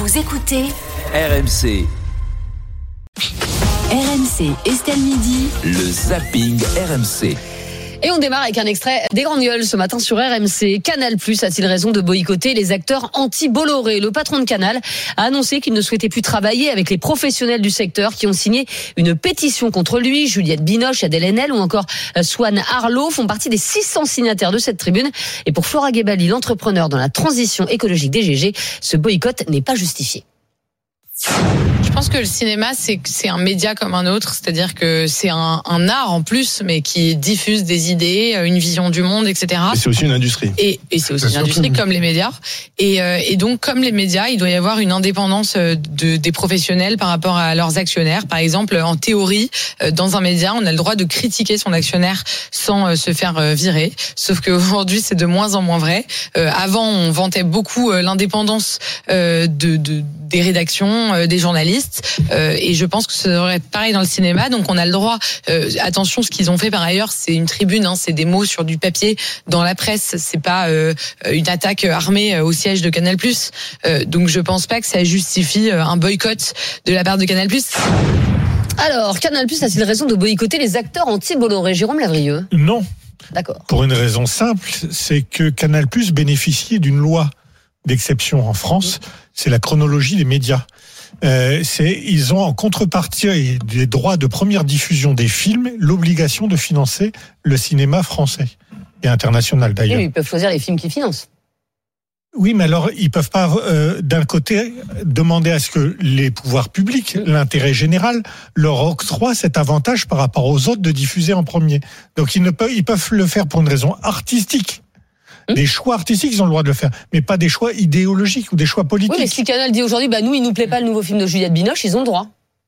Vous écoutez RMC. RMC Estelle Midi. Le zapping RMC. Et on démarre avec un extrait des Grandes Gueules ce matin sur RMC. Canal+ a-t-il raison de boycotter les acteurs anti-Bolloré ? Le patron de Canal a annoncé qu'il ne souhaitait plus travailler avec les professionnels du secteur qui ont signé une pétition contre lui. Juliette Binoche, Adèle Haenel ou encore Swan Arlo font partie des 600 signataires de cette tribune. Et pour Flora Gebali, l'entrepreneur dans la transition écologique des GG, ce boycott n'est pas justifié. Je pense que le cinéma, c'est un média comme un autre, c'est-à-dire que c'est un art en plus, mais qui diffuse des idées, une vision du monde, etc. Et c'est aussi une industrie. Et c'est aussi une industrie comme les médias. Et donc, comme les médias, il doit y avoir une indépendance des professionnels par rapport à leurs actionnaires. Par exemple, en théorie, dans un média, on a le droit de critiquer son actionnaire sans se faire virer. Sauf qu'aujourd'hui, c'est de moins en moins vrai. Avant, on vantait beaucoup l'indépendance des rédactions, des journalistes, et je pense que ça devrait être pareil dans le cinéma. Donc on a le droit, attention, ce qu'ils ont fait par ailleurs, c'est une tribune, c'est des mots sur du papier dans la presse, c'est pas une attaque armée au siège de Canal+. Donc je pense pas que ça justifie un boycott de la part de Canal+. Alors, Canal+ a-t-il raison de boycotter les acteurs anti-Bolloré ? Jérôme Lavrieux ? Non. D'accord. Pour une raison simple, c'est que Canal+ bénéficiait d'une loi d'exception en France, c'est la chronologie des médias. Ils ont en contrepartie des droits de première diffusion des films l'obligation de financer le cinéma français et international d'ailleurs. Oui, ils peuvent choisir les films qu'ils financent. Oui, mais alors ils peuvent pas d'un côté demander à ce que les pouvoirs publics, l'intérêt général, leur octroient cet avantage par rapport aux autres de diffuser en premier. Donc ils peuvent le faire pour une raison artistique. Des choix artistiques, ils ont le droit de le faire, mais pas des choix idéologiques ou des choix politiques. Oui, mais si Canal dit aujourd'hui, nous, il nous plaît pas le nouveau film de Juliette Binoche, ils ont le droit.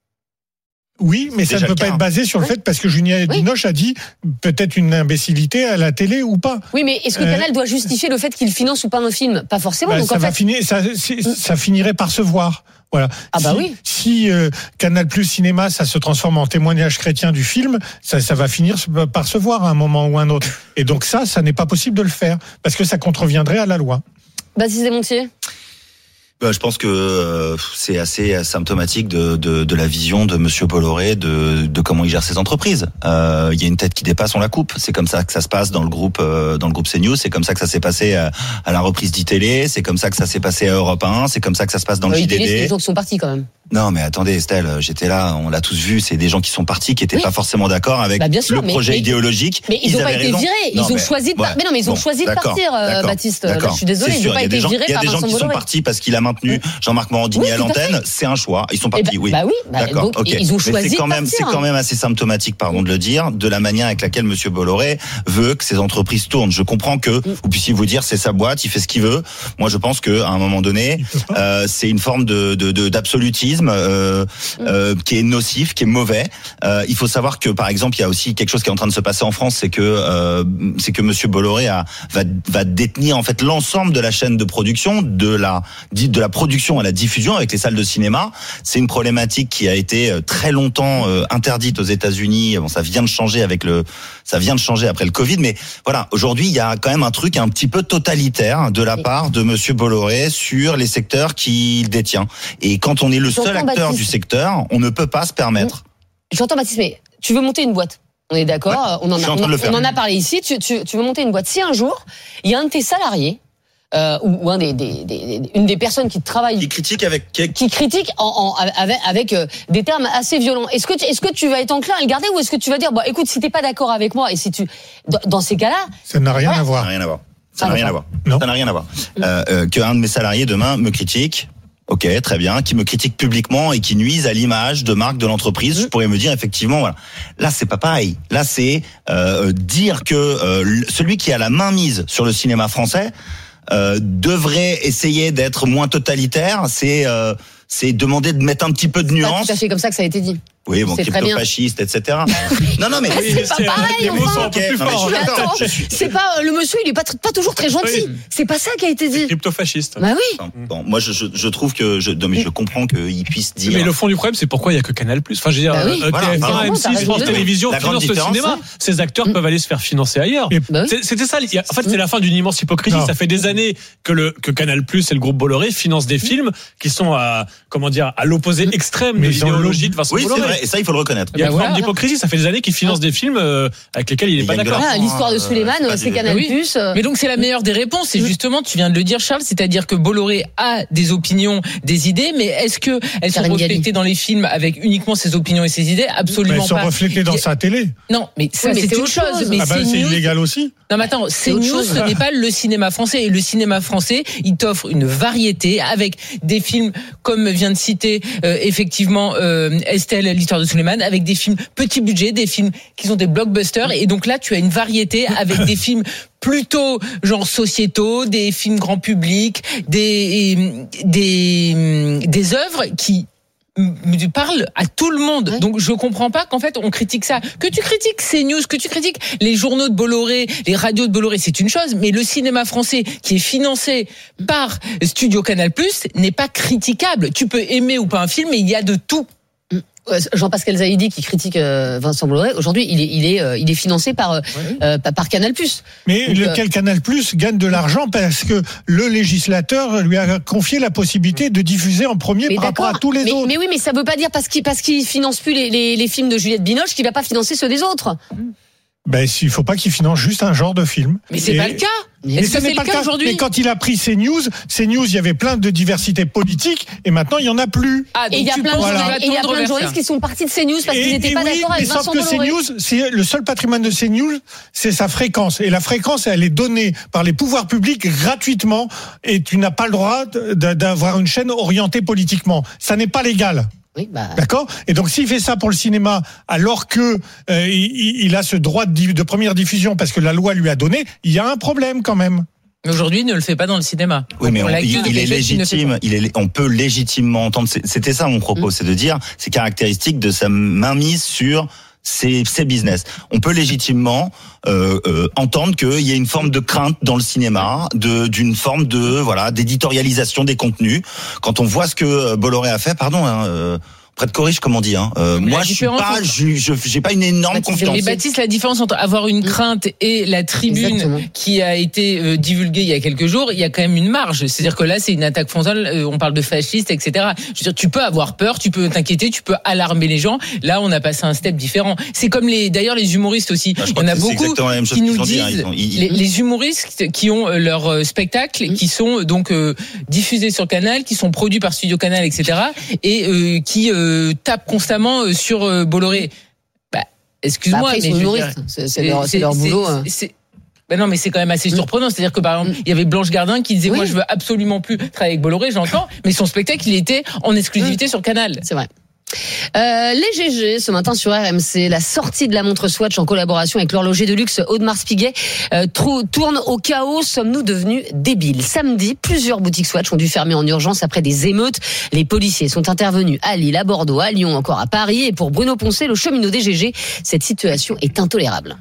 Oui, mais ça ne peut pas être basé sur le fait parce que Juliette Binoche a dit peut-être une imbécilité à la télé ou pas. Oui, mais est-ce que Canal doit justifier le fait qu'il finance ou pas nos films ? Pas forcément. Donc ça finirait par se voir. Voilà. Si Canal+ Cinéma, ça se transforme en témoignage chrétien du film, ça va finir par se voir à un moment ou un autre. Et donc ça n'est pas possible de le faire parce que ça contreviendrait à la loi. Baptiste Desmontiers ? Je pense que c'est assez symptomatique de la vision de Monsieur Bolloré, de comment il gère ses entreprises. Il y a une tête qui dépasse, on la coupe. C'est comme ça que ça se passe dans le groupe CNews. C'est comme ça que ça s'est passé à la reprise d'ITélé. C'est comme ça que ça s'est passé à Europe 1. C'est comme ça que ça se passe dans le JDD. C'est des gens qui sont partis quand même. Non, mais attendez, Estelle, j'étais là, on l'a tous vu. C'est des gens qui sont partis, qui étaient pas forcément d'accord avec le projet idéologique. Mais ils n'ont pas été virés. Ils ont choisi de partir. Mais non, mais ils ont choisi de partir, Baptiste. Là, je suis désolé, ils n'ont pas été virés par Vincent Bolloré. Il y a des gens qui sont partis parce qu'il a maintenu Jean-Marc Morandini à l'antenne. C'est un choix. Ils sont partis, D'accord. Donc, ils ont choisi de partir. C'est quand même assez symptomatique, pardon de le dire, de la manière avec laquelle Monsieur Bolloré veut que ces entreprises tournent. Je comprends que vous puissiez vous dire c'est sa boîte, il fait ce qu'il veut. Moi, je pense qu'à un moment donné, c'est une forme d'absolutisme qui est nocif, qui est mauvais. Il faut savoir que, par exemple, il y a aussi quelque chose qui est en train de se passer en France, c'est que Monsieur Bolloré va détenir en fait l'ensemble de la chaîne de production, de la production à la diffusion avec les salles de cinéma. C'est une problématique qui a été très longtemps interdite aux États-Unis. Bon, ça vient de changer après le Covid, mais voilà, aujourd'hui, il y a quand même un truc un petit peu totalitaire de la part de Monsieur Bolloré sur les secteurs qu'il détient. Et quand on est le seul acteur du secteur, on ne peut pas se permettre. J'entends Baptiste, mais tu veux monter une boîte. On est d'accord, on en a parlé ici, tu veux monter une boîte. Si un jour, il y a un de tes salariés, ou une des personnes qui travaillent, qui critique avec des termes assez violents. Est-ce que tu vas être enclin à le garder ou est-ce que tu vas dire écoute, si t'es pas d'accord avec moi et si tu dans ces cas-là, ça n'a rien à voir. Ça n'a rien à voir. Ça n'a rien à voir. Qu'un de mes salariés demain me critique. Ok, très bien, qui me critique publiquement et qui nuise à l'image de marque de l'entreprise, je pourrais me dire effectivement, voilà. Là, c'est pas pareil. Là, c'est dire que celui qui a la main mise sur le cinéma français devrait essayer d'être moins totalitaire. C'est demander de mettre un petit peu de nuance. C'est tout à fait comme ça que ça a été dit. Oui, bon, C'est très bien. crypto-fasciste, etc. Non, mais c'est pas pareil, les mots enfin. sont un peu plus Ok, non, mais forts. je suis d'accord. Attends, c'est pas le monsieur, il est pas toujours très gentil. Oui. C'est pas ça qui a été dit. Crypto-fasciste. Bah oui. Bon, moi, je trouve que je comprends qu'il puisse dire. Mais le fond du problème, c'est pourquoi il y a que Canal+. Enfin, je veux dire, Bah oui. Voilà, TF1, vraiment, t'as M6, raison France de dire. Télévisions La grande financent le différence, cinéma. Ces acteurs peuvent aller se faire financer ailleurs. Et- Bah oui. C'était ça. En fait, c'est la fin d'une immense hypocrisie. Non. Ça fait des années que Canal+ et le groupe Bolloré financent des films qui sont à l'opposé extrême de Mais ils ont l'idéologie de Vincent Oui, c'est Bolloré. vrai, et ça, il faut le reconnaître. Il y a Bah une forme voilà. d'hypocrisie. Ça fait des années qu'ils financent des films avec lesquels il n'est Il y pas a une d'accord. grande- Ah, l'histoire de Suleiman, pas c'est des- Canal+. Oui. Mais donc c'est la meilleure des réponses. C'est justement, tu viens de le dire, Charles, c'est-à-dire que Bolloré a des opinions, des idées, mais est-ce que elles sont Karine Galli. reflétées dans les films avec uniquement ses opinions et ses idées? Absolument Elles sont pas. reflétées dans sa télé. Non, mais ça Oui, mais c'est c'est une autre chose. chose. Mais Ah bah, c'est CNews, illégal aussi. non, mais attends, autre CNews, chose. ce n'est pas le cinéma français. Et le cinéma français, il t'offre une variété avec des films, comme vient de citer effectivement Estelle, l'histoire de Suleiman, avec des films petit budget, des films qui sont des blockbusters. Et donc là, tu as une variété avec des films plutôt genre sociétaux, des films grand public, des œuvres qui parle à tout le monde. Ouais. Donc je comprends pas qu'en fait on critique ça. Que tu critiques CNews, que tu critiques les journaux de Bolloré, les radios de Bolloré, c'est une chose, mais le cinéma français qui est financé par Studio Canal+ n'est pas critiquable. Tu peux aimer ou pas un film, mais il y a de tout. Jean-Pascal Zaïdi qui critique Vincent Bolloré, aujourd'hui il est financé par Canal+. Mais Donc, lequel Canal+ gagne de l'argent parce que le législateur lui a confié la possibilité de diffuser en premier par rapport à tous les autres. Mais oui, mais ça veut pas dire parce qu'il finance plus les films de Juliette Binoche qu'il va pas financer ceux des autres. Ben, il faut pas qu'il finance juste un genre de film. Mais c'est Et- pas le cas. Mais Est-ce ce que c'est n'est pas le cas aujourd'hui? Mais quand il a pris CNews, il y avait plein de diversité politique et maintenant il y en a plus. Ah, Et donc il y a tu plein de penses Voilà. qu'on va journalistes, et il y a tendre plein de vers journalistes ça. qui sont partis de CNews parce qu'ils n'étaient pas oui, d'accord avec mais sauf Vincent que Bolloré. CNews, c'est le seul patrimoine de CNews, c'est sa fréquence. Et la fréquence, elle est donnée par les pouvoirs publics gratuitement et tu n'as pas le droit d'avoir une chaîne orientée politiquement. Ça n'est pas légal. Oui, bah. D'accord. Et donc s'il fait ça pour le cinéma, alors que il a ce droit de première diffusion parce que la loi lui a donné, il y a un problème quand même. Mais aujourd'hui, il ne le fait pas dans le cinéma. Oui, mais On l'accuse de il est quelque chose qu'il ne fait légitime. On peut légitimement entendre. C'était ça mon propos, c'est de dire c'est caractéristique de sa mainmise sur ses business. On peut légitimement entendre qu'il y a une forme de crainte dans le cinéma, d'une forme d'éditorialisation des contenus. Quand on voit ce que Bolloré a fait, près de corrige, comme on dit. Moi, je suis pas, j'ai pas une énorme confiance. Mais Baptiste, la différence entre avoir une crainte et la tribune Exactement. qui a été divulguée il y a quelques jours, il y a quand même une marge. C'est-à-dire que là, c'est une attaque frontale. On parle de fascistes, etc. Je veux dire, tu peux avoir peur, tu peux t'inquiéter, tu peux alarmer les gens. Là, on a passé un step différent. C'est comme d'ailleurs les humoristes aussi. Je Il y crois en a que c'est beaucoup exactement la même chose qui qu'ils nous ont dit, hein. disent les humoristes qui ont leur spectacle, qui sont donc diffusés sur Canal, qui sont produits par Studio Canal, etc. et qui tapent constamment sur Bolloré. Excuse-moi, Après, ils sont mais je veux humoristes. dire, C'est leur boulot. Ben non, mais c'est quand même assez surprenant. C'est-à-dire que par exemple, il y avait Blanche Gardin qui disait Oui. moi je veux absolument plus travailler avec Bolloré, j'entends, mais son spectacle il était en exclusivité sur Canal. C'est vrai. Les GG ce matin sur RMC, la sortie de la montre Swatch en collaboration avec l'horloger de luxe Audemars Piguet tourne au chaos. Sommes-nous devenus débiles? Samedi, plusieurs boutiques Swatch ont dû fermer en urgence après des émeutes. Les policiers sont intervenus à Lille, à Bordeaux, à Lyon, encore à Paris. Et pour Bruno Poncet, le cheminot des GG, cette situation est intolérable.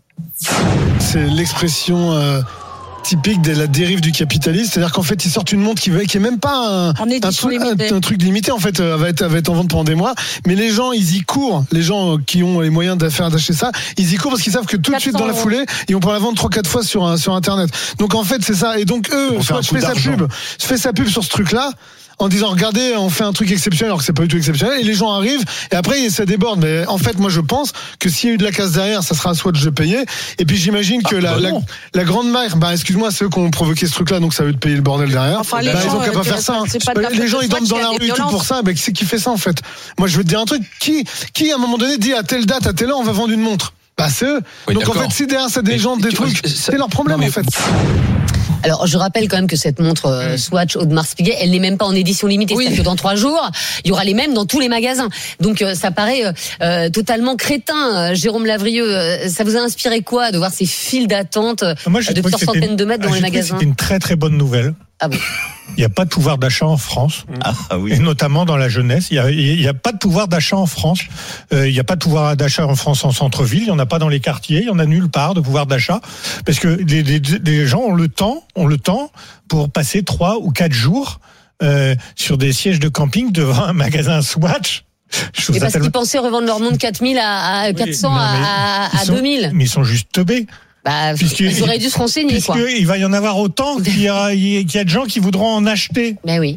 C'est l'expression typique de la dérive du capitalisme, c'est-à-dire qu'en fait ils sortent une montre qui est même pas un truc limité, en fait va être en vente pendant des mois, mais les gens ils y courent, les gens qui ont les moyens d'acheter ça, ils y courent parce qu'ils savent que tout de suite dans la foulée ils vont pouvoir la vendre 3-4 fois sur internet. Donc en fait c'est ça, et donc eux Swatch fait sa pub sur ce truc là en disant regardez on fait un truc exceptionnel alors que c'est pas du tout exceptionnel, et les gens arrivent et après ça déborde. Mais en fait moi je pense que s'il y a eu de la casse derrière ça sera à Swatch de payer, et puis j'imagine que la grande marque, excuse-moi, c'est eux qui ont provoqué ce truc là, donc ça veut te payer le bordel derrière. Enfin, les ils gens, ont qu'à pas faire ça, hein. c'est pas de la Les faute gens de ils dorment Swatch, dans la il y a rue des et tout violences. pour ça, qui c'est qui fait ça en fait? Moi je veux te dire un truc, qui à un moment donné dit à telle date à telle heure on va vendre une montre? C'est eux. Oui, donc en d'accord. fait si derrière c'est des gens des trucs, c'est leur problème en fait. Alors, je rappelle quand même que cette montre Swatch Audemars Piguet, elle n'est même pas en édition limitée. Oui. C'est-à-dire que dans 3 jours, il y aura les mêmes dans tous les magasins. Donc, ça paraît totalement crétin. Jérôme Lavrieux, ça vous a inspiré quoi de voir ces files d'attente Moi, j'ai de trouvé que plusieurs centaines de mètres dans les j'ai trouvé que magasins? C'était une très très bonne nouvelle. Ah bon? Il n'y a pas de pouvoir d'achat en France, oui. et notamment dans la jeunesse. Il y a pas de pouvoir d'achat en France. Il n'y a pas de pouvoir d'achat en France en centre-ville. Il n'y en a pas dans les quartiers. Il n'y en a nulle part de pouvoir d'achat. Parce que les gens ont le temps pour passer 3 ou 4 jours sur des sièges de camping devant un magasin Swatch. Et parce qu'ils pensaient revendre leur montre 4000 à 400 à 2000. Mais ils sont juste teubés. Bah, ils auraient dû se renseigner, quoi. Il va y en avoir autant qu'il y a de gens qui voudront en acheter. Mais oui.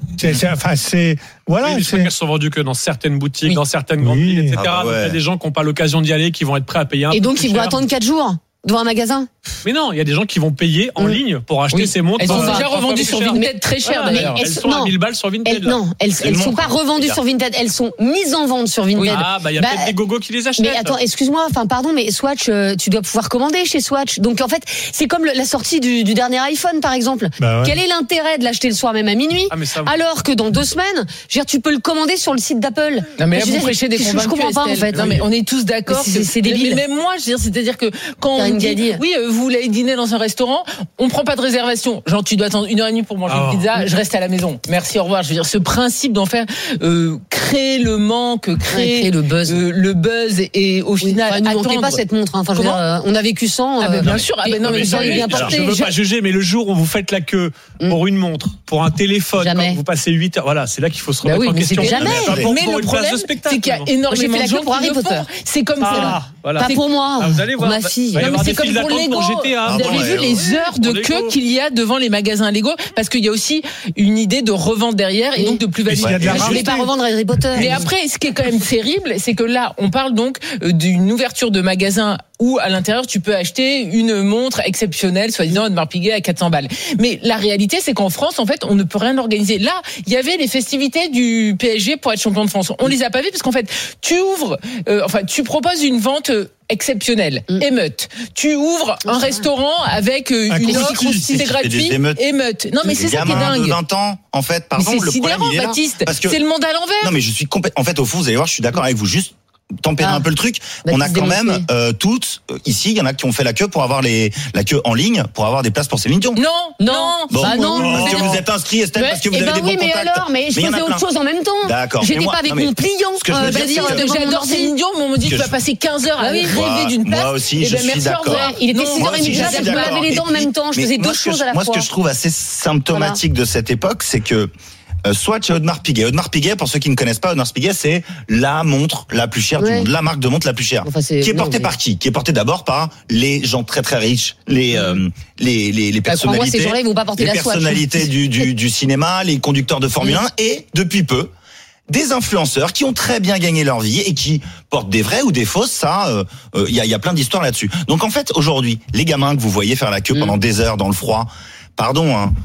Voilà. Oui, elles sont vendues que dans certaines boutiques, dans certaines grandes villes, etc. Donc, il y a des gens qui n'ont pas l'occasion d'y aller, qui vont être prêts à payer un peu. Et donc, ils vont cher. attendre 4 jours devant un magasin. Mais non, il y a des gens qui vont payer en ligne pour acheter ces montres. Elles sont déjà revendues sur Vinted très cher, d'ailleurs. Elles sont à 1000 balles sur Vinted. Elles sont pas revendues sur Vinted, elles sont mises en vente sur Vinted. Il y a peut-être des gogos qui les achètent. Mais attends, excuse-moi, pardon, mais Swatch, tu dois pouvoir commander chez Swatch. Donc en fait, c'est comme la sortie du dernier iPhone, par exemple. Quel est l'intérêt de l'acheter le soir même à minuit, alors que dans 2 semaines, tu peux le commander sur le site d'Apple. Non mais là, vous prêchez des convaincus. Je comprends pas, en fait. Non mais on est tous d'accord. C'est débile. Mais même moi, je veux dire, c'est-à-dire que quand on dit, vous voulez dîner dans un restaurant, on prend pas de réservation. Genre, tu dois attendre 1h30 pour manger une pizza, je reste à la maison. Merci, au revoir. Je veux dire, ce principe d'en faire, créer le manque, créer le buzz. Le buzz et au final, ne manquez pas cette montre, hein. Enfin, je veux dire, on a vécu 100. Bien sûr. Non, mais ça est bien porté. Je ne veux pas juger, mais le jour où vous faites la queue pour une montre, pour un téléphone, quand vous passez 8 heures, voilà, c'est là qu'il faut se remettre en question. Mais le problème, c'est qu'il y a énormément de gens pour Harry Potter. C'est comme ça. Pas pour moi. Vous allez voir. Ma fille. C'est comme pour Lego. Vous avez vu les heures de queue qu'il y a devant les magasins Lego, parce qu'il y a aussi une idée de revente derrière et donc de plus-value. Je voulais pas revendre Harry Potter. Mais après, ce qui est quand même terrible, c'est que là, on parle donc d'une ouverture de magasin où à l'intérieur tu peux acheter une montre exceptionnelle, soi-disant Audemars Piguet à 400 balles. Mais la réalité, c'est qu'en France, en fait, on ne peut rien organiser. Là, il y avait les festivités du PSG pour être champion de France. On les a pas vues parce qu'en fait, tu proposes une vente exceptionnelle, émeute. Tu ouvres un restaurant avec une offre, c'est gratuit, émeute. Non mais c'est ça qui est dingue. De 20 ans, en fait, pardon, mais c'est sidérant, Baptiste. C'est le monde à l'envers. Non mais je suis complètement. En fait, au fond, vous allez voir, je suis d'accord avec vous. Juste tempérer un peu le truc. On a quand même toutes ici, il y en a qui ont fait la queue pour avoir la queue en ligne pour avoir des places pour Céline Dion. Non. Parce que vous êtes inscrit, Estelle, parce que vous avez des bons contacts. Mais alors, je faisais autre chose en même temps. D'accord. J'étais pas avec mon pliant. J'adore Céline Dion, mais on me dit que tu vas passer 15 heures à rêver d'une place. Moi aussi, je suis d'accord. Il était 6h30, je me lavais les dents en même temps. Je faisais 2 choses à la fois. Moi, ce que je trouve assez symptomatique de cette époque, c'est que Swatch et Audemars Piguet. Audemars Piguet, pour ceux qui ne connaissent pas, Audemars Piguet, c'est la montre la plus chère du monde, la marque de montre la plus chère. Qui est portée par qui? Qui est portée d'abord par les gens très très riches, les personnalités, ces gens-là, ils vont pas porter les personnalités du cinéma, les conducteurs de Formule 1 et depuis peu des influenceurs qui ont très bien gagné leur vie et qui portent des vraies ou des fausses, ça, il y a plein d'histoires là-dessus. Donc en fait, aujourd'hui, les gamins que vous voyez faire la queue pendant des heures dans le froid, pardon, hein.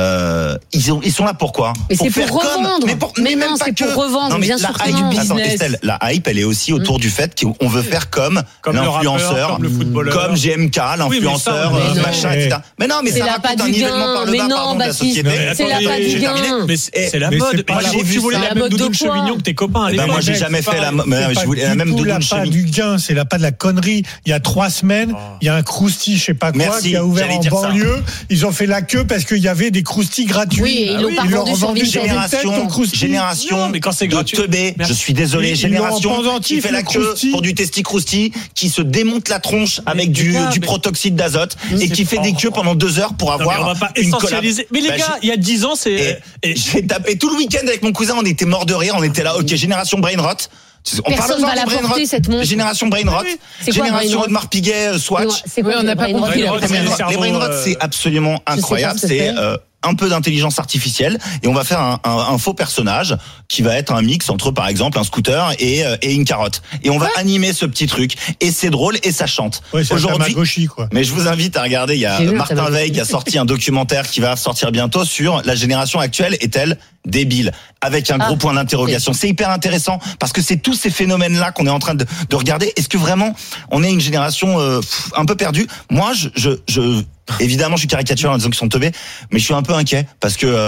Ils sont là pour quoi? Mais c'est pour revendre. Mais non, c'est pour revendre, bien sûr que non. Attends, Estelle, la hype, elle est aussi autour du fait qu'on veut faire comme l'influenceur, comme GMK, l'influenceur, machin, etc. Mais non, mais ça raconte un nivellement par le bas, pardon, de la société. C'est la pas du gain. Mais c'est la mode. Tu voulais la même doudoune Chevignon que tes copains. Moi, j'ai jamais fait la même doudoune Chevignon. Du gain, c'est pas de la connerie. Il y a 3 semaines, il y a un Crousti, je sais pas quoi, qui a ouvert en banlieue. Ils ont fait la queue parce qu'il y avait des croustilles gratuits. Oui, ils l'ont pas vendu sur Vinted. Génération mais quand c'est gratuit, teubé, je suis désolé, génération qui fait la queue pour du testi crousti, qui se démonte la tronche avec du protoxyde d'azote et qui fait des queues pendant 2 heures pour avoir on va pas essentialiser. Mais les gars, il y a 10 ans, j'ai tapé tout le week-end avec mon cousin, on était morts de rire, on était là, ok, génération brain rot. Personne va la porter, cette montre. Génération brain rot. Génération Audemars Piguet, Swatch. On n'a pas compris. Les brain rot, c'est absolument incroyable. C'est un peu d'intelligence artificielle et on va faire un faux personnage qui va être un mix entre par exemple un scooter et une carotte et on va animer ce petit truc et c'est drôle et ça chante. Aujourd'hui, mais je vous invite à regarder, il y a Martin Veil qui a sorti un documentaire qui va sortir bientôt sur la génération actuelle est-elle débile avec un gros point d'interrogation. C'est hyper intéressant parce que c'est tous ces phénomènes là qu'on est en train de regarder. Est-ce que vraiment on est une génération un peu perdue? Moi évidemment, je suis caricaturé en disant qu'ils sont teubés, mais je suis un peu inquiet parce que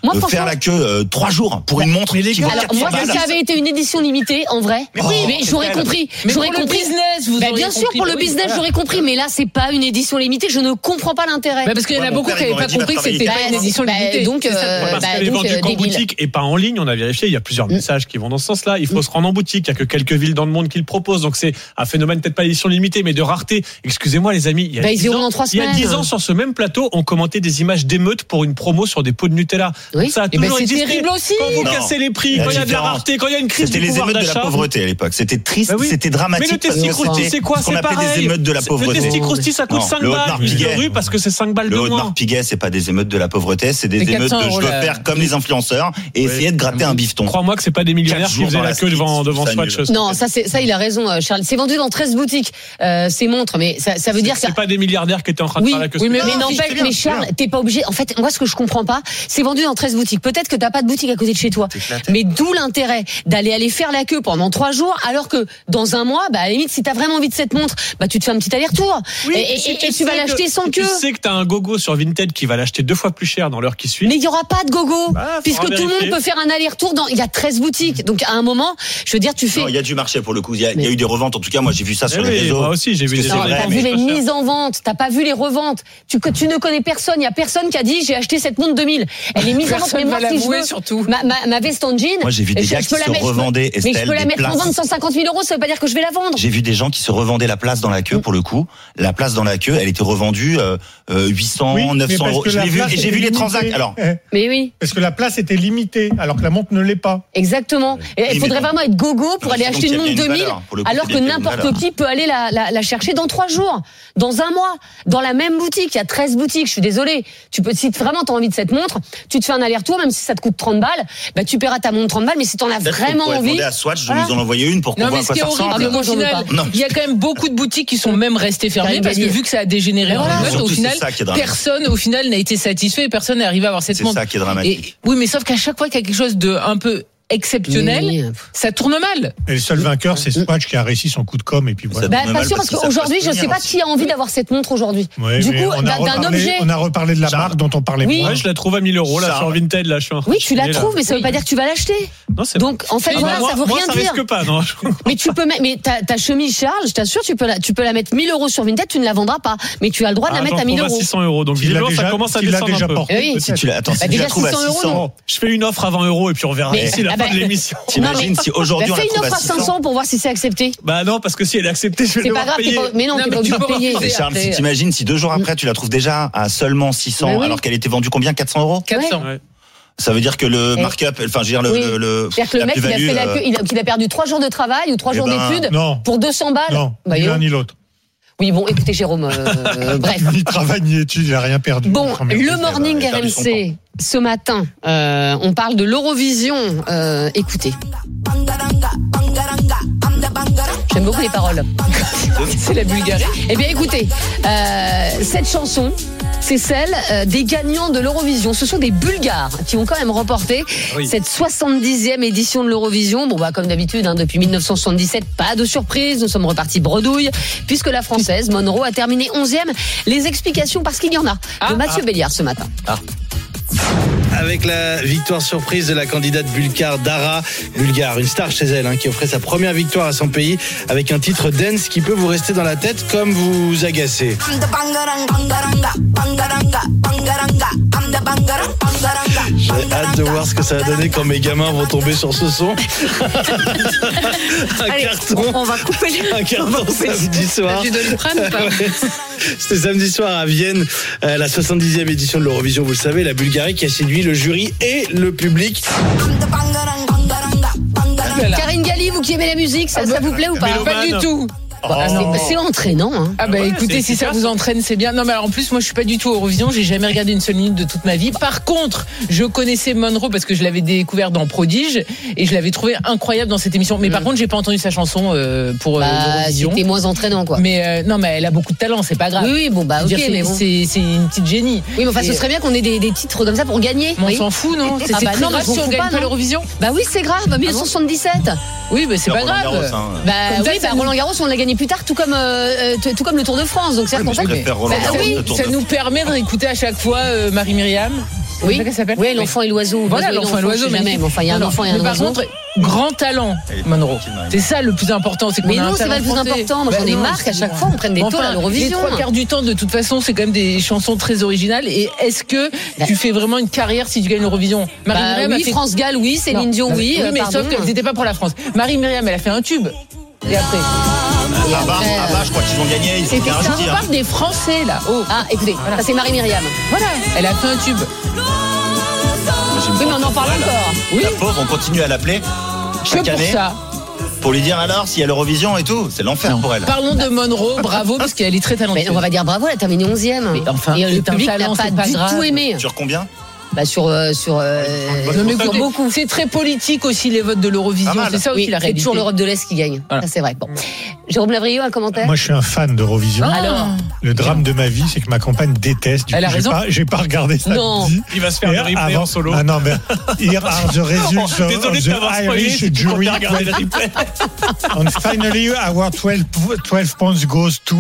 Moi, faire franchement, la queue 3 jours pour une montre. mais les qui gars, vaut alors 400 moi, si balles. ça avait été une édition limitée, en vrai, Mais oui, mais j'aurais compris. Mais J'aurais pour le compris. business, vous Bah, auriez bien sûr, compris. pour le Oui, business, voilà. j'aurais compris. Mais là, c'est pas une édition limitée. Je ne comprends pas l'intérêt. Bah, parce qu'il y en a Ouais, mon beaucoup père, qui il n'avaient pas m'aurait dit, compris va que c'était travailler. pas une édition limitée. Donc, C'est ça. Parce qu'elle est vendue qu'en débile. boutique et pas en ligne, on a vérifié, il y a plusieurs messages qui vont dans ce sens-là. Il faut se rendre en boutique, il y a que quelques villes dans le monde qui le proposent. Donc c'est un phénomène peut-être pas d'édition limitée, mais de rareté. Excusez-moi les amis, il y a Bah, ils 10 iront ans, dans 3 il y a 10 semaines. ans sur ce même plateau, on commentait des images d'émeutes pour une promo sur des pots de Nutella. Oui. Donc ça a Eh ben, toujours c'est existé. terrible aussi. Quand vous Non. cassez les prix, La quand il y a de la différence, rareté, quand il y a une crise C'était du les pouvoir émeutes de la d'achat. pauvreté à l'époque. C'était triste, Bah oui. c'était dramatique. Mais le parce que testicrousti, c'était c'est quoi? ce qu'on C'est appelait pareil. des émeutes de la Le pauvreté. testicrousti, ça coûte Non, 5 le balles. Audemars Il Piguet. de rue parce que c'est 5 balles de Le moins. Audemars Piguet, c'est pas des émeutes de la pauvreté, c'est des C'est émeutes de 400 je euros, veux là. faire comme les influenceurs et Oui. essayer de gratter un bifton. Crois-moi que c'est pas des millionnaires 4 qui jours faisaient dans la la queue street, devant ça Swatch. annule. Non, ça, il a raison, Charles. C'est vendu dans 13 boutiques, ces montres, mais ça veut dire que C'est pas des milliardaires qui étaient en train de oui, faire la queue. oui, mais Non, n'empêche, c'est bien, mais c'est Charles, bien. t'es pas obligé. En fait, moi, ce que je comprends pas, c'est vendu dans 13 boutiques. Peut-être que t'as pas de boutique à côté de chez toi. C'est éclaté. Mais d'où l'intérêt d'aller faire la queue pendant 3 jours, alors que dans un mois, bah, à la limite, si t'as vraiment envie de cette montre, bah, tu te fais un petit aller-retour. Et tu vas l'acheter sans queue. Tu sais que t'as un gogo sur Vinted qui va l'acheter 2 fois plus cher dans l'heure qui suit. Mais il y aura pas de gogo. Bah, puisque faudra tout le monde vérifier. peut faire un aller-retour il y a 13 boutiques. Donc, à un moment, je veux dire, tu fais. Non, il y a du marché pour le coup. Il y a eu des reventes. En tout cas, moi, j'ai vu ça sur Eh les oui, réseaux. moi aussi, j'ai vu Parce des que c'est Non, vrai, t'as mais vu les pas cher. mises en vente, t'as pas vu les reventes. Tu ne connais personne. Il y a personne qui a dit j'ai acheté cette montre 2000. Elle est mise en vente. Personne Mais moi, va si je l'avouer, veux surtout. ma veste en jean. Moi, j'ai vu des gars qui peux la se mettre- revendaient, Mais je Estelle, peux la des mettre en places. vente 150 000 euros. Ça veut pas dire que je vais la vendre. J'ai vu des gens qui se revendaient la place dans la queue pour le coup. La place dans la queue, elle était revendue 800, Oui, mais 900 parce euros. que Je la l'ai vu place et j'ai était vu les limitée. transacts. Alors, Mais oui, Parce que la place était limitée, alors que la montre ne l'est pas. exactement. Et il mais faudrait bon. vraiment être gogo pour Non, aller c'est acheter donc une qu'il y a montre bien une 2000, valeur. Pour le coup, alors c'est que bien qu'il y a une n'importe valeur. qui peut aller la chercher dans 3 jours, dans un mois, dans la même boutique. Il y a 13 boutiques. Je suis désolée. Tu peux, si vraiment t'as envie de cette montre, tu te fais un aller-retour, même si ça te coûte 30 balles, bah, tu paieras ta montre 30 balles. Mais si t'en as peut-être qu'on vraiment pourrait envie. demander à Swatch de Voilà. nous en envoyer une pour qu'on Non, voit mais à ce quoi qui est ça horrible, ressemble. Ah, mais moi, au j'en veux final, pas. Non. il y a quand même beaucoup de boutiques qui sont même restées fermées Karine parce que Gallier. vu que ça a dégénéré en Voilà. émeute, au Surtout, final, c'est ça qui est dramatique. personne, au final, n'a été satisfait et personne n'est arrivé à avoir cette C'est montre. ça qui est dramatique. Et, oui, mais sauf qu'à chaque fois qu'il y a quelque chose de un peu exceptionnel, Oui. ça tourne mal. Et le seul vainqueur, c'est Swatch qui a réussi son coup de com' et puis voilà. Ça Bah, tourne pas mal sûr, parce parce que ça qu'aujourd'hui, passe je bien sais pas aussi. qui a envie d'avoir cette montre aujourd'hui. Ouais, Du mais coup, d'un objet. on a reparlé de la Charles. marque dont on parlait Oui. moins. Ouais, je la trouve à 1000 euros là Charles. sur Vinted. Là, je suis en train Oui, de tu la fouiller, là. trouves, mais ça veut pas dire que tu vas l'acheter. Non, c'est Donc, en fait, Ah, voilà, bah, ça veut moi, rien ça dire. risque pas, non. Mais tu peux mettre, mais ta chemise Charles, je t'assure, tu peux la mettre 1000 euros sur Vinted, tu ne la vendras pas. Mais tu as le droit de la Ah, mettre j'en à 1000 trouve euros. 600 euros. Donc, S'il l'a visiblement, ça commence à descendre un déjà peu. porté. Oui. Si tu la, attends, si Bah, tu déjà la trouves à 600 euros, 600, non. Je fais une offre à 20 euros et puis on verra Mais- d'ici la ah fin bah, de l'émission. t'imagines si aujourd'hui Bah, on la fais une trouve à offre à 500 600. pour voir si c'est accepté. Bah non, parce que si elle est acceptée, je vais C'est devoir pas grave, payer. mais non, Non, t'es mais pas tu obligé de peux payer. refuser. Et Charles, après. si t'imagines si 2 jours après tu la trouves déjà à seulement 600 Mais oui. alors qu'elle était vendue combien 400 euros 400. Ouais. Ça veut dire que le Et- markup, enfin je veux dire Oui. le C'est-à-dire que le la mec, il a plus-value, fait la queue, il a perdu 3 jours de travail ou 3 Eh jours ben, d'études Non. pour 200 balles. Non, Bah, ni yo. l'un ni l'autre. Oui, bon, écoutez, Jérôme, bref. Ni travail ni études, il n'a rien perdu. Bon, Première le chose. morning il a perdu son RMC, ce matin, on parle de l'Eurovision. Écoutez. J'aime beaucoup les paroles. C'est la Bulgarie. Eh bien, écoutez, cette chanson, c'est celle des gagnants de l'Eurovision. Ce sont des Bulgares qui ont quand même remporté cette 70e édition de l'Eurovision. Bon, bah, comme d'habitude, depuis 1977, pas de surprise. Nous sommes repartis bredouille, puisque la Française, Monroe, a terminé 11e. Les explications, parce qu'il y en a, de Mathieu Béliard ce matin. Avec la victoire surprise de la candidate bulgare Dara, une star chez elle, qui offrait sa première victoire à son pays avec un titre dance qui peut vous rester dans la tête comme vous agacer. J'ai hâte de voir ce que ça va donner quand mes gamins vont tomber sur ce son. On va couper les... Un carton samedi soir. Du Doliprane ou pas? Ouais. C'était samedi soir à Vienne, la 70e édition de l'Eurovision, vous le savez, la Bulgarie qui a séduit le jury et le public. Karine Galli, vous qui aimez la musique, ça vous plaît ou pas? Mélomane. Pas du tout. C'est entraînant, hein. Ah bah Ouais, écoutez, c'est si ça efficace. vous entraîne, c'est bien. Non mais alors, en plus, moi je suis pas du tout Eurovision, j'ai jamais regardé une seule minute de toute ma vie. Par contre, je connaissais Monroe parce que je l'avais découvert dans Prodige et je l'avais trouvé incroyable dans cette émission. Mais par contre, j'ai pas entendu sa chanson pour Bah, l'Eurovision. c'était moins entraînant, quoi. Mais non, mais elle a beaucoup de talent, c'est pas grave. Oui, oui, bon, bah, Je veux ok, dire, mais bon. c'est une petite génie. Oui, mais enfin, ce Et- serait bien qu'on ait des titres comme ça pour gagner. Mais on Oui. s'en fout, non? C'est Ah bah très non, grave mais je si m'en on fous gagne pas, pas non. l'Eurovision. Bah oui, c'est grave, 1977. Oui, mais c'est pas Roland grave. Garros, hein. Bah Comme ça, oui, ça bah nous- Roland Garros, on l'a gagné plus tard, tout comme le Tour de France. Donc c'est Je pour ça que préfère Roland Bah Garros oui, que le Tour Ça de nous permet de réécouter à chaque fois Marie-Myriam. Oui. C'est ça qu'elle s'appelle. Oui, l'enfant et l'oiseau. Voilà, l'enfant et l'oiseau. je sais jamais, mais enfin, il y a un enfant et un mais par oiseau. contre, grand talent, Monroe. C'est ça le plus important, c'est qu'on Mais a non, un c'est talent pas le plus français. important. Moi, j'en ai marre qu'à chaque fois, on prenne des tôles à l'Eurovision. Les 3/4 du temps, de toute façon, c'est quand même des chansons très originales. Et est-ce que tu fais vraiment une carrière si tu gagnes l'Eurovision? Oui, France Gall, oui, Céline Dion, oui. Oui, mais pardon. sauf que c'était pas pour la France. Marie-Myriam, elle a fait un tube. Et après Je crois qu'ils ont gagné. Ils ont on rajouté, hein. parle des Français, là. Oh. Ah, écoutez, ça c'est Marie-Myriam. Voilà, elle a fait un tube. Oui, mais on en parle encore. Oui, La pauvre, on continue à l'appeler que chaque pour année ça. pour lui dire alors s'il y a l'Eurovision et tout. C'est l'enfer pour elle. Parlons de Monroe, bravo, parce qu'elle est très talentueuse. Mais on va dire bravo, elle a terminé 11e. Mais enfin, et le c'est un public n'a talent, pas c'est pas du grave. tout aimé. Sur combien? Bah sur Non, mais écoutez, beaucoup. c'est très politique aussi les votes de l'Eurovision, Pas mal. c'est ça aussi Oui, la c'est réalité. toujours l'Europe de l'Est qui gagne. Voilà. Ça c'est vrai. Bon. Jérôme Lavrieux, un commentaire. Moi, je suis un fan d'Eurovision. Alors Le drame de ma vie, c'est que ma compagne déteste. Du Elle coup, a raison. J'ai pas regardé ça. Non. Il va se faire le replay en solo. Ah non, mais here are the results Désolé of de the t'avoir spoilé. Irish Si tu comptes jury. regarder le replay. And finally, our 12 points goes to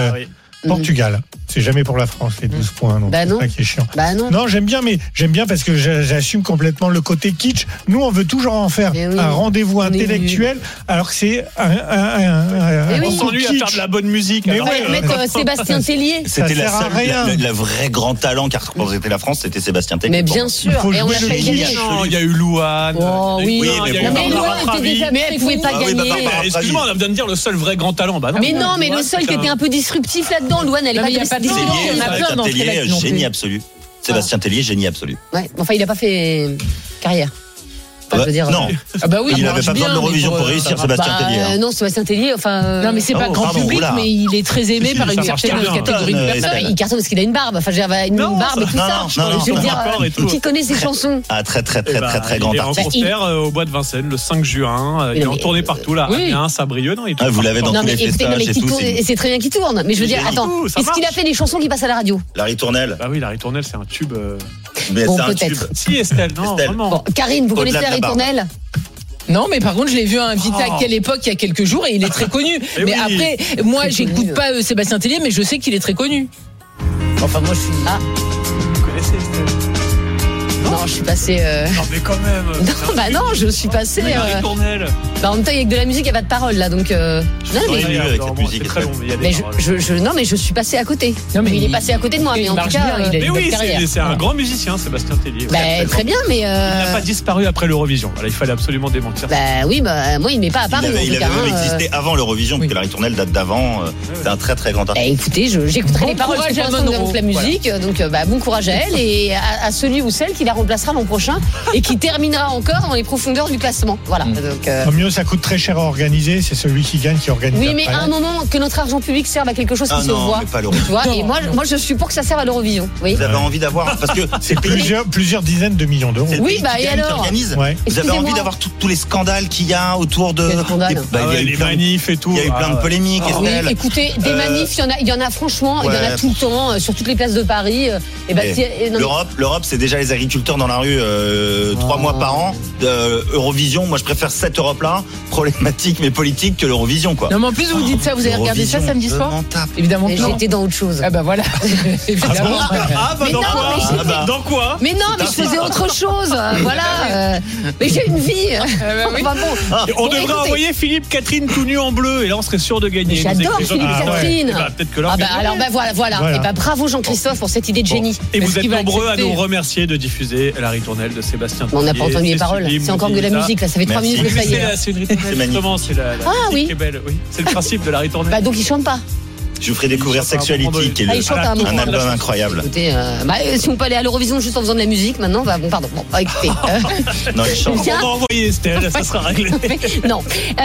Portugal. C'est jamais pour la France, les 12 points. Donc Bah non. c'est ça qui est chiant. Bah non. Non, j'aime bien parce que j'assume complètement le côté kitsch. Nous, on veut toujours en faire Mais oui. un rendez-vous On est intellectuel, alors que c'est Mais oui. On s'ennuie à kitsch. faire de la bonne musique. Mais alors ouais, que- Mettre Sébastien Tellier. C'était Ça la sert à seule, rien. la vraie grand talent qui a représenté la France, c'était Sébastien Tellier. Mais bien sûr. faut Et on jouer l'a le fait kitsch. gagner. Non, il y a eu Louane. Oh oui. Oui, il y a mais eu bon. Mais Barbara Louane était Pravi. déjà, mais elle pouvait pas Ah oui, gagner. Barbara Excuse-moi, on vient de dire le seul vrai grand talent. Bah non. Mais non, mais le seul qui était un peu disruptif là-dedans, Louane, elle est Non, pas mais il y a pas de disruptive. Tellier, On a plein d'entre Tellier, elles qui l'ont génie fait. absolu. Sébastien Tellier, génie absolu. Ouais, enfin, il a pas fait carrière. Enfin, je veux dire, non, Ah bah oui, il n'avait marche pas besoin bien, de l'Eurovision mais pour réussir, Sébastien bah, Tellier. hein. non, Sébastien Tellier, enfin. Non, mais c'est pas Oh, grand pardon, public, oula. mais il est très aimé Si, par une ça marche certaine très bien. catégorie de Non, personnes. Il cartonne parce qu'il a une barbe. Enfin, je veux dire, une Non, barbe et tout non, ça. non, Je non, veux dire, rapport et tout. qui connaît ses chansons. Ah, très Eh ben, très grand il est en artiste. concert au bois de Vincennes le 5 juin. Il est en mais, tournée partout là. oui. Amiens, Saint-Brieuc. Non, il Ah, vous l'avez dans Non, tous mais les écoutez, non, mais festages qui et tout. tourne, et c'est très bien qu'il tourne. Mais je veux dire, Mais attends, ça est-ce qu'il a marche. fait des chansons qui passent à la radio? Larry Tournelle, Bah oui, la ritournelle, c'est un tube. mais Bon, c'est un peut-être. tube. Si, Estelle, non, Estelle. vraiment. Bon, Karine, vous Au-delà connaissez de la Harry barbe. Tournelle? Non, mais par contre, je l'ai vu invité à quelle époque, il y a quelques jours, et il est très connu. Mais Mais oui. après, moi, Très j'écoute connu. pas Sébastien Tellier, mais je sais qu'il est très connu. Enfin, moi, je suis. Ah, Vous connaissez Estelle? non, je suis passée. Non, mais quand même. Non, bah non, je suis passée. Mais la ritournelle. Bah, en même temps, avec de la musique, il n'y a pas de parole là, donc. Non, Dans mais. les milieux avec Non, cette bon, musique. c'est très long, mais il y a des Mais paroles. non, mais je suis passée à côté. Non, mais il est il- passé à côté de moi, il mais en tout marche cas. bien, il a Mais une oui, belle carrière. c'est un grand musicien, Sébastien Tellier. Bah, très bien, mais. Il n'a pas disparu après l'Eurovision. Voilà, il fallait absolument démentir. Bah oui, bah moi, il m'est pas apparu. en Il tout avait cas, même hein, existé avant l'Eurovision, parce que Larry Tournelle date d'avant. C'est un très grand Bah, artiste. écoutez, j'écouterai Bon les paroles courage pour à l'instant, nous Monroe. avons fait la musique, donc bah, bon courage à elle et à celui ou celle qui la remplacera l'an prochain et qui terminera encore dans les profondeurs du classement. Voilà. Donc, Au mieux, ça coûte très cher à organiser. C'est celui qui gagne qui organise. oui, mais après. à un moment que notre argent public serve à quelque chose qui Ah se non, voit. mais pas Tu l'Eurovision. vois, et moi, je suis pour que ça serve à l'Eurovision. Oui. Vous avez envie d'avoir, parce que c'est le pays Plusieurs dizaines de millions d'euros. c'est le Oui, pays bah, qui et gagne, qui alors organise. Ouais. Vous avez Excusez-moi. envie d'avoir tous les scandales qu'il y a autour de. Quel scandale Bah, Ah il y a ouais, eu les plein- manifs et tout. Il y a eu plein de polémiques, Oui, Estelle. écoutez, des manifs, il y en a franchement, il y en a Ouais. tout le temps, sur toutes les places de Paris. Et bah, non, L'Europe, c'est déjà les agriculteurs dans la rue 3 mois par an. Eurovision, moi je préfère cette Europe-là, problématique mais politique, que l'Eurovision, quoi. Non, mais en plus, vous dites ça, vous avez regardé ça L'Eurovision, samedi je soir m'en tape. Évidemment mais que non. j'étais dans autre chose. Ah bah voilà. Évidemment. Ah bah Mais dans non, quoi mais j'étais- Dans quoi Mais non, mais je faisais autre chose. Voilà. Mais j'ai une vie. oui. Enfin bon. Et on Bon, devrait écoutez. envoyer Philippe Catherine tout nu en bleu et là on serait sûr de gagner. Mais j'adore Nous écrivons- Philippe Ah ouais. Catherine. Eh ben, peut-être que là. Ah on bah gagne. alors bah voilà. Voilà. Et bah bravo Jean-Christophe pour cette idée de Bon. génie. Et vous Est-ce êtes qu'il va nombreux à accepter nous remercier de diffuser la ritournelle de Sébastien Tellier. On n'a pas entendu les paroles. sublime, C'est encore nous que la dit ça. musique là. Ça fait 3 Merci. minutes que ça y est. C'est une ritournelle C'est magnifique. justement, c'est la Ah, musique oui. qui est belle. Oui, c'est le principe de la ritournelle. Bah donc il chante pas. Je vous ferai découvrir Il chante un Sexuality, moment qui est Ah, il chante à un un moment. album incroyable. Écoutez, si on peut aller à l'Eurovision juste en faisant de la musique maintenant, bah bon pardon. Bon, écoutez. Non, il chante. On va envoyer Estelle, ça sera réglé. Non.